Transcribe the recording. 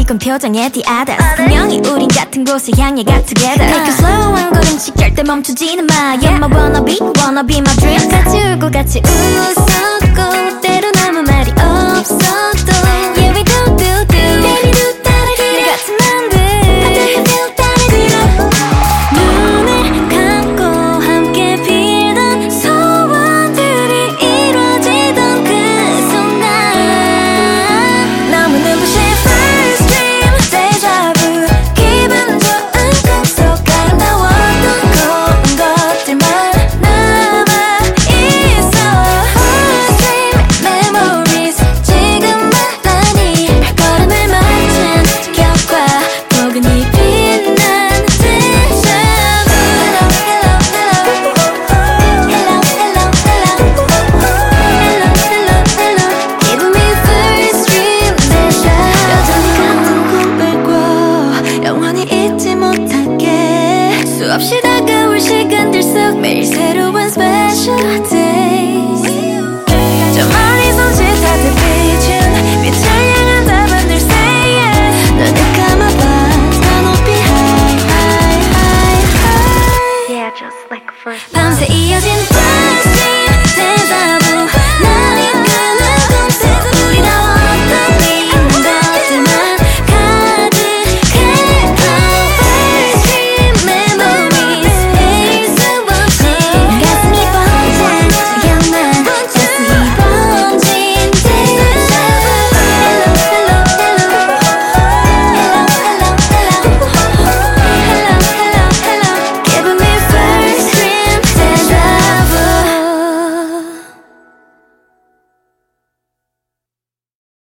예쁜 표정의 The others 분명히 우린 같은 곳을 향해 가 together Take a slow 한 걸음씩 절대 멈추지는 마 You're my wanna be my dream 같이 울고 같이 웃었고 때론 아무 말이 없어도 Yeah we do Baby do 따라gira 내 같은 맘들 How do you feel 따라gira 눈을 감고 함께 빌던 소원들이 이루어지던 그 순간 너무 눈부신 first dream deja vu 기분 좋은 꿈속 아름다웠던 고운 것들만 남아있어 first dream memories 지금 말라니 발걸음을 맞춘 격과 포근히 빛나는 deja vu Hello hello hello Hello hello hello Hello hello hello Give me first dream deja 여전히 같은 꿈을 꿔 영원히 잊지 못하게 수없이 다가올 시간들 속 매일